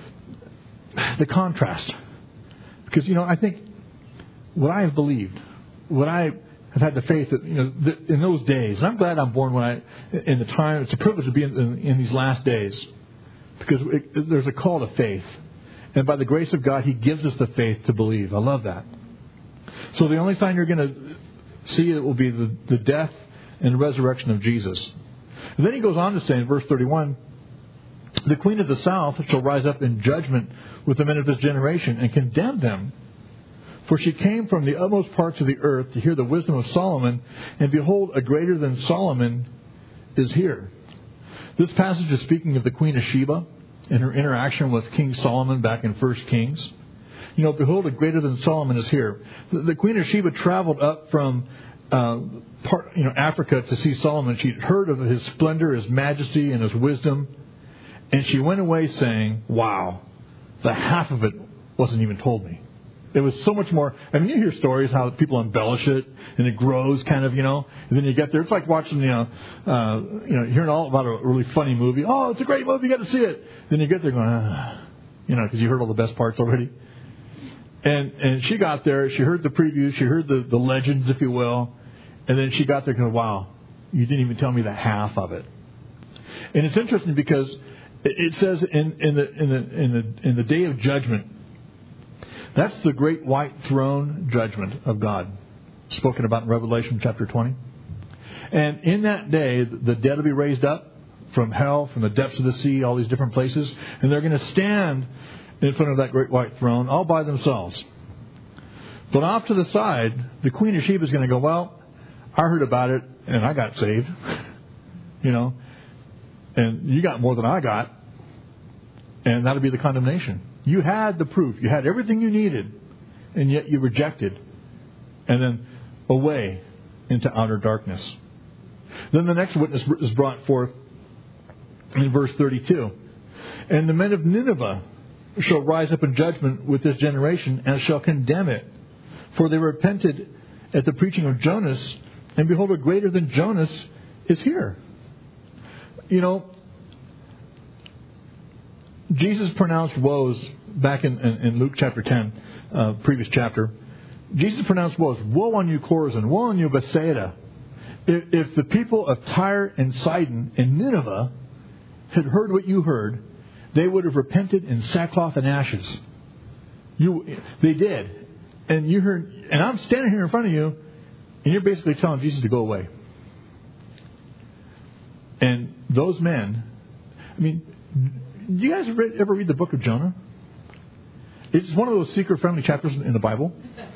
the contrast. Because, I think what I have believed, what I have had the faith that, in those days, and I'm glad I'm born in the time, it's a privilege to be in these last days. Because there's a call to faith. And by the grace of God, He gives us the faith to believe. I love that. So the only sign you're going to see it will be the death and resurrection of Jesus. And then He goes on to say in verse 31, the queen of the south shall rise up in judgment with the men of this generation and condemn them. For she came from the utmost parts of the earth to hear the wisdom of Solomon, and behold, a greater than Solomon is here. This passage is speaking of the Queen of Sheba and her interaction with King Solomon back in 1 Kings. Behold, a greater than Solomon is here. The Queen of Sheba traveled up from Africa to see Solomon. She'd heard of his splendor, his majesty, and his wisdom. And she went away saying, wow, the half of it wasn't even told me. It was so much more. You hear stories how people embellish it and it grows kind of, and then you get there. It's like watching, hearing all about a really funny movie. Oh, it's a great movie. You got to see it. Then you get there going, because you heard all the best parts already. And she got there. She heard the previews. She heard the legends, if you will. And then she got there going, wow, you didn't even tell me the half of it. And it's interesting because it says in the day of judgment, that's the great white throne judgment of God, spoken about in Revelation chapter 20. And in that day, the dead will be raised up from hell, from the depths of the sea, all these different places, and they're going to stand in front of that great white throne all by themselves. But off to the side, the Queen of Sheba is going to go, well, I heard about it, and I got saved, and you got more than I got, and that'll be the condemnation. You had the proof. You had everything you needed, and yet you rejected. And then away into outer darkness. Then the next witness is brought forth in verse 32. And the men of Nineveh shall rise up in judgment with this generation and shall condemn it. For they repented at the preaching of Jonas, and behold, a greater than Jonas is here. Jesus pronounced woes back in Luke chapter 10, previous chapter. Jesus pronounced woes. Woe on you, Chorazin. Woe on you, Bethsaida. If the people of Tyre and Sidon and Nineveh had heard what you heard, they would have repented in sackcloth and ashes. They did. And you heard, and I'm standing here in front of you, and you're basically telling Jesus to go away. And those men, do you guys ever read the book of Jonah? It's one of those seeker-friendly chapters in the Bible.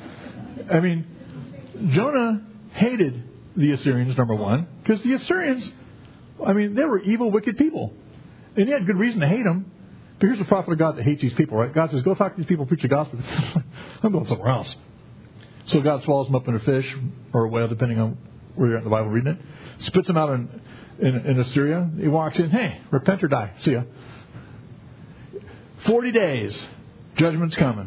Jonah hated the Assyrians, number one, because the Assyrians, they were evil, wicked people. And he had good reason to hate them. But here's the prophet of God that hates these people, right? God says, go talk to these people, preach the gospel. I'm going somewhere else. So God swallows them up in a fish or a whale, depending on where you're at in the Bible reading it. Spits them out in Assyria. He walks in, hey, repent or die. See ya. 40 days. Judgment's coming.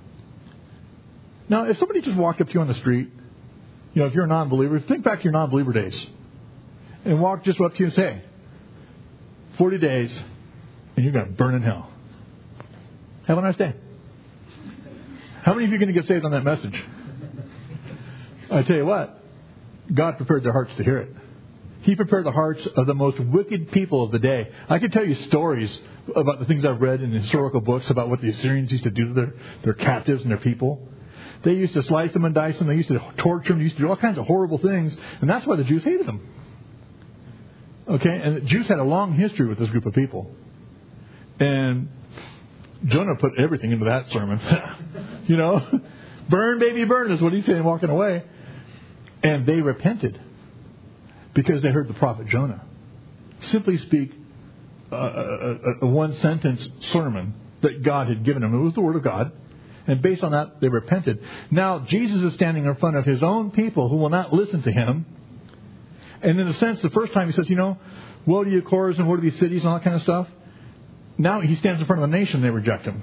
Now, if somebody just walked up to you on the street, if you're a non-believer, think back to your non-believer days. and walk just up to you and say, 40 days, and you're going to burn in hell. Have a nice day. How many of you are going to get saved on that message? I tell you what, God prepared their hearts to hear it. He prepared the hearts of the most wicked people of the day. I can tell you stories about the things I've read in historical books about what the Assyrians used to do to their captives and their people. They used to slice them and dice them. They used to torture them. They used to do all kinds of horrible things. And that's why the Jews hated them. Okay? And the Jews had a long history with this group of people. And Jonah put everything into that sermon. You know? Burn, baby, burn is what he's saying walking away. And they repented because they heard the prophet Jonah simply speak a one-sentence sermon that God had given them. It was the Word of God. And based on that, they repented. Now, Jesus is standing in front of His own people who will not listen to Him. And in a sense, the first time He says, woe to you, Chorazin, woe to these cities and all that kind of stuff. Now He stands in front of the nation, they reject Him.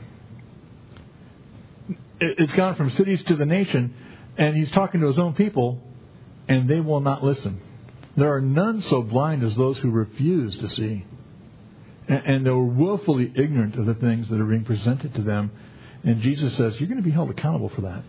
It's gone from cities to the nation, and He's talking to His own people, and they will not listen. There are none so blind as those who refuse to see. And they're willfully ignorant of the things that are being presented to them. And Jesus says, you're going to be held accountable for that.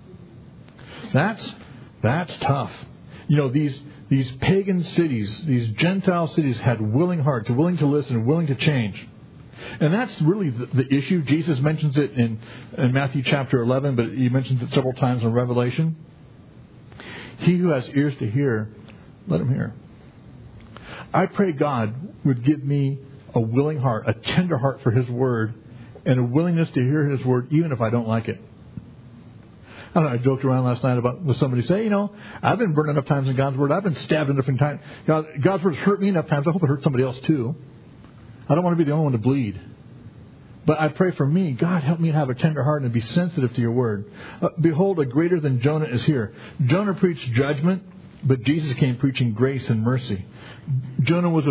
That's tough. These pagan cities, these Gentile cities had willing hearts, willing to listen, willing to change. And that's really the issue. Jesus mentions it in Matthew chapter 11, but He mentions it several times in Revelation. He who has ears to hear, let him hear. I pray God would give me a willing heart, a tender heart for His Word, and a willingness to hear His Word even if I don't like it. I don't know, I joked around last night with somebody saying, I've been burned enough times in God's Word. I've been stabbed enough times. God's Word has hurt me enough times. I hope it hurt somebody else too. I don't want to be the only one to bleed. But I pray for me, God, help me to have a tender heart and be sensitive to Your Word. Behold, a greater than Jonah is here. Jonah preached judgment, but Jesus came preaching grace and mercy. Jonah was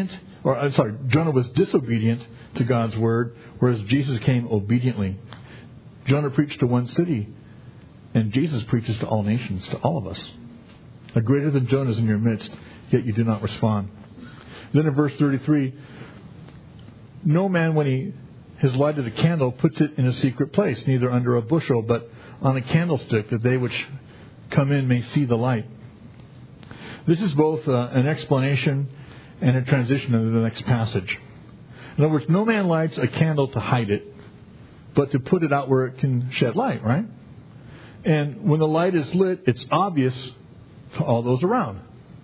disobedient to God's Word, whereas Jesus came obediently. Jonah preached to one city, and Jesus preaches to all nations, to all of us. A greater than Jonah is in your midst, yet you do not respond. Then in verse 33, no man, when he has lighted a candle, puts it in a secret place, neither under a bushel, but on a candlestick, that they which come in may see the light. This is both an explanation and a transition into the next passage. In other words, no man lights a candle to hide it, but to put it out where it can shed light, right? And when the light is lit, it's obvious to all those around.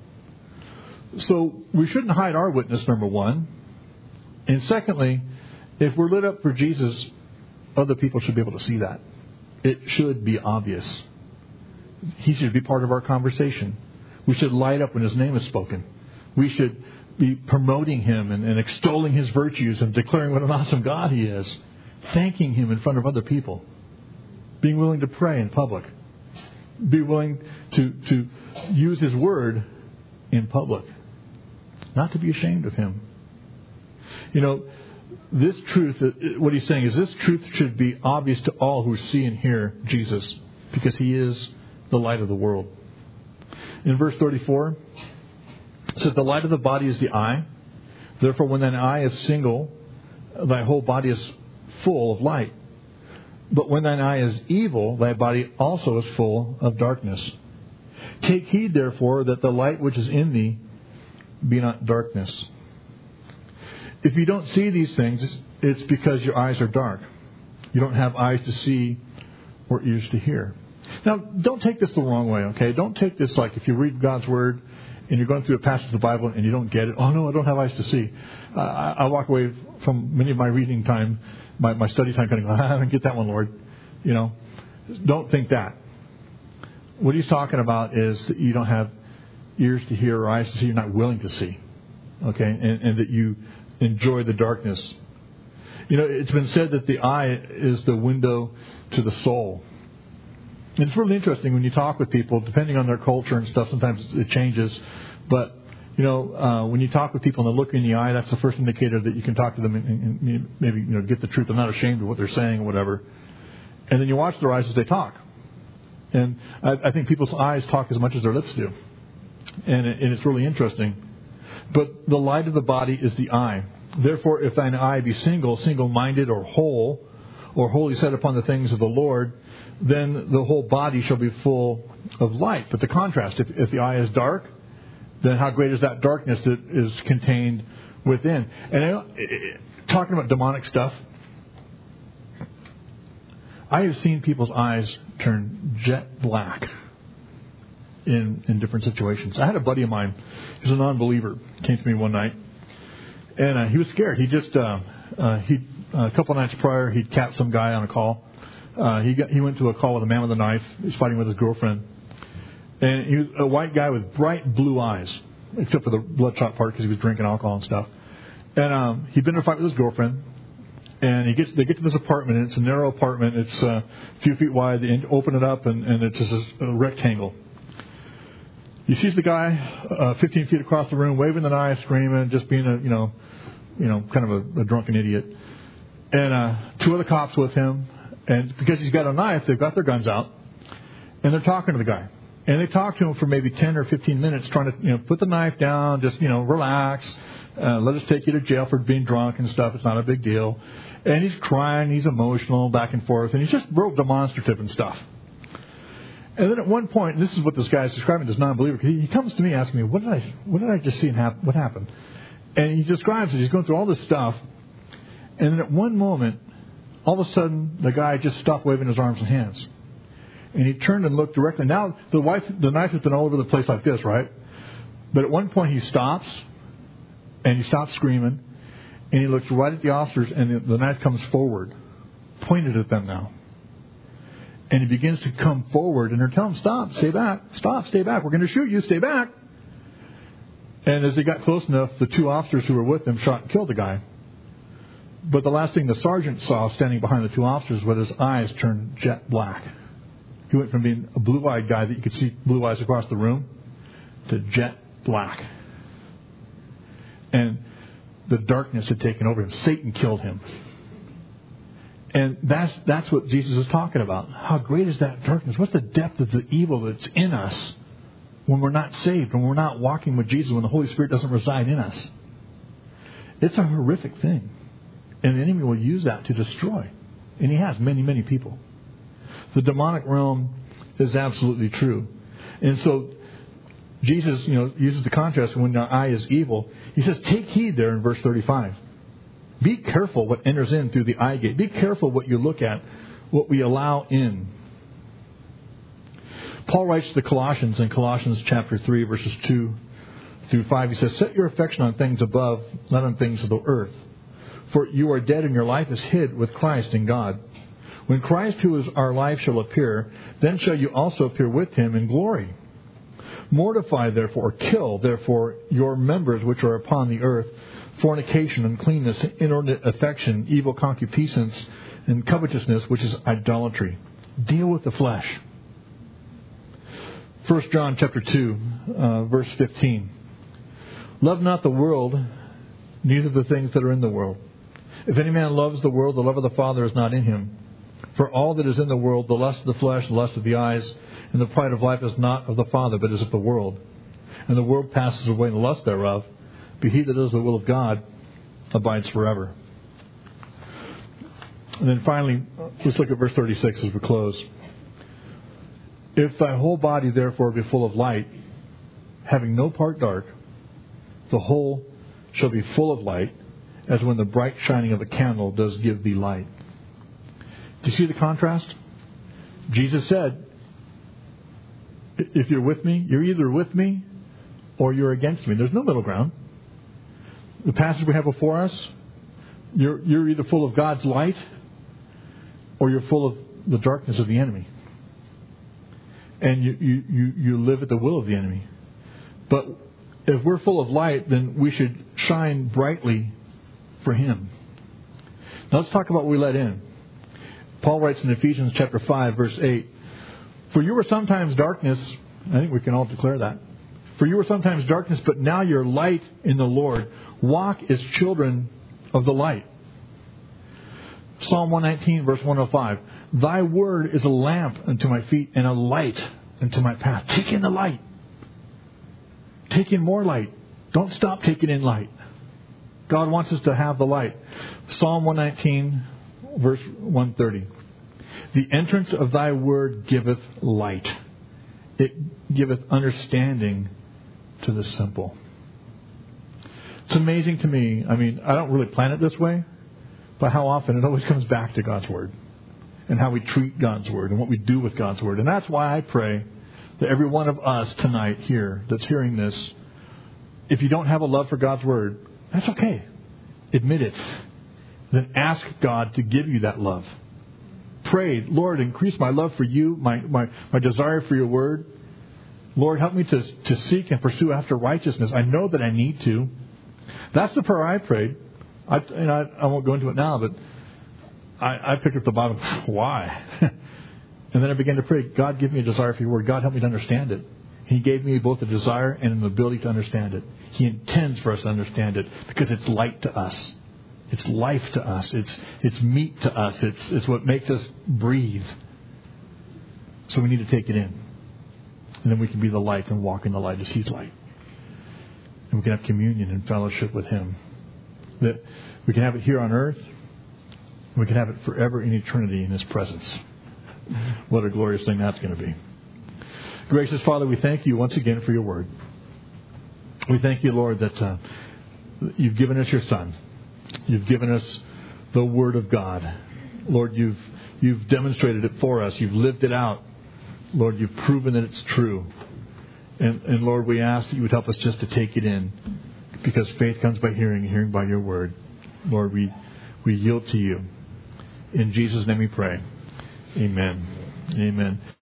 So we shouldn't hide our witness, number one. And secondly, if we're lit up for Jesus, other people should be able to see that. It should be obvious. He should be part of our conversation. We should light up when His name is spoken. We should be promoting Him and extolling His virtues and declaring what an awesome God He is. Thanking Him in front of other people. Being willing to pray in public. Be willing to use His Word in public. Not to be ashamed of Him. This truth, what he's saying is this truth should be obvious to all who see and hear Jesus, because He is the light of the world. In verse 34, it says, the light of the body is the eye. Therefore, when thine eye is single, thy whole body is full of light. But when thine eye is evil, thy body also is full of darkness. Take heed, therefore, that the light which is in thee be not darkness. If you don't see these things, it's because your eyes are dark. You don't have eyes to see or ears to hear. Now, don't take this the wrong way, okay? Don't take this like if you read God's Word and you're going through a passage of the Bible and you don't get it. Oh, no, I don't have eyes to see. I walk away from many of my reading time, my study time, kind of go, I don't get that one, Lord. Don't think that. What he's talking about is that you don't have ears to hear or eyes to see. You're not willing to see, okay? And that you enjoy the darkness. It's been said that the eye is the window to the soul. And it's really interesting when you talk with people, depending on their culture and stuff, sometimes it changes. But, when you talk with people and they look in the eye, that's the first indicator that you can talk to them and maybe, get the truth. They're not ashamed of what they're saying or whatever. And then you watch their eyes as they talk. And I think people's eyes talk as much as their lips do. And it's really interesting. But the light of the body is the eye. Therefore, if thine eye be single-minded or wholly set upon the things of the Lord, then the whole body shall be full of light. But the contrast, if the eye is dark, then how great is that darkness that is contained within? And talking about demonic stuff, I have seen people's eyes turn jet black in different situations. I had a buddy of mine, he's a non-believer, came to me one night, and he was scared. He just, a couple nights prior, he'd capped some guy on a call. He went to a call with a man with a knife. He was fighting with his girlfriend. And he was a white guy with bright blue eyes, except for the bloodshot part because he was drinking alcohol and stuff. And he'd been in a fight with his girlfriend. And they get to this apartment, and it's a narrow apartment. It's a few feet wide. They open it up, and it's just a rectangle. He sees the guy 15 feet across the room, waving the knife, screaming, just being kind of a drunken idiot. And two other cops with him. And because he's got a knife, they've got their guns out, and they're talking to the guy. And they talk to him for maybe 10 or 15 minutes, trying to put the knife down, just relax, let us take you to jail for being drunk and stuff. It's not a big deal. And he's crying, he's emotional, back and forth, and he's just real demonstrative and stuff. And then at one point, and this is what this guy is describing as non-believer, because he comes to me asking me, what did I just see and what happened? And he describes it. He's going through all this stuff, and then at one moment, all of a sudden, the guy just stopped waving his arms and hands. And he turned and looked directly. Now, the knife has been all over the place like this, right? But at one point, he stops, and he stops screaming, and he looks right at the officers, and the knife comes forward, pointed at them now. And he begins to come forward, and they're telling him, stop, stay back, we're going to shoot you, stay back. And as they got close enough, the two officers who were with him shot and killed the guy. But the last thing the sergeant saw standing behind the two officers was his eyes turned jet black. He went from being a blue-eyed guy that you could see blue eyes across the room to jet black. And the darkness had taken over him. Satan killed him. And that's what Jesus is talking about. How great is that darkness? What's the depth of the evil that's in us when we're not saved, when we're not walking with Jesus, when the Holy Spirit doesn't reside in us? It's a horrific thing. And the enemy will use that to destroy. And he has many, many people. The demonic realm is absolutely true. And so Jesus, uses the contrast when the eye is evil. He says, take heed there in verse 35. Be careful what enters in through the eye gate. Be careful what you look at, what we allow in. Paul writes to the Colossians in Colossians chapter 3, verses 2 through 5. He says, set your affection on things above, not on things of the earth. For you are dead and your life is hid with Christ in God. When Christ, who is our life, shall appear, then shall you also appear with him in glory. Mortify, therefore, kill, therefore, your members which are upon the earth, fornication, uncleanness, inordinate affection, evil concupiscence, and covetousness, which is idolatry. Deal with the flesh. 1 John chapter 2, verse 15. Love not the world, neither the things that are in the world. If any man loves the world, the love of the Father is not in him. For all that is in the world, the lust of the flesh, the lust of the eyes, and the pride of life is not of the Father, but is of the world. And the world passes away, and the lust thereof. But he that does the will of God abides forever. And then finally, let's look at verse 36 as we close. If thy whole body therefore be full of light, having no part dark, the whole shall be full of light, as when the bright shining of a candle does give thee light. Do you see the contrast? Jesus said, if you're with me, you're either with me or you're against me. There's no middle ground. The passage we have before us, you're either full of God's light or you're full of the darkness of the enemy. And you live at the will of the enemy. But if we're full of light, then we should shine brightly for him. Now let's talk about what we let in. Paul writes in Ephesians chapter 5, verse 8, for you were sometimes darkness. I think we can all declare that. For you were sometimes darkness, but now you're light in the Lord. Walk as children of the light. Psalm 119, verse 105. Thy word is a lamp unto my feet and a light unto my path. Take in the light. Take in more light. Don't stop taking in light. God wants us to have the light. Psalm 119, verse 130. The entrance of thy word giveth light. It giveth understanding to the simple. It's amazing to me. I mean, I don't really plan it this way, but how often it always comes back to God's word and how we treat God's word and what we do with God's word. And that's why I pray that every one of us tonight here that's hearing this, if you don't have a love for God's word, that's okay. Admit it. Then ask God to give you that love. Pray, Lord, increase my love for you, my desire for your word. Lord, help me to seek and pursue after righteousness. I know that I need to. That's the prayer I prayed. I won't go into it now, but I picked up the Bible. Why? And then I began to pray, God, give me a desire for your word. God, help me to understand it. He gave me both a desire and an ability to understand it. He intends for us to understand it because it's light to us. It's life to us. It's meat to us. It's what makes us breathe. So we need to take it in. And then we can be the light and walk in the light as He's light. And we can have communion and fellowship with Him. That we can have it here on earth. And we can have it forever in eternity in His presence. What a glorious thing that's going to be. Gracious Father, we thank you once again for your word. We thank you, Lord, that you've given us your Son. You've given us the Word of God. Lord, you've demonstrated it for us. You've lived it out. Lord, you've proven that it's true. And Lord, we ask that you would help us just to take it in. Because faith comes by hearing, and hearing by your word. Lord, we yield to you. In Jesus' name we pray. Amen. Amen.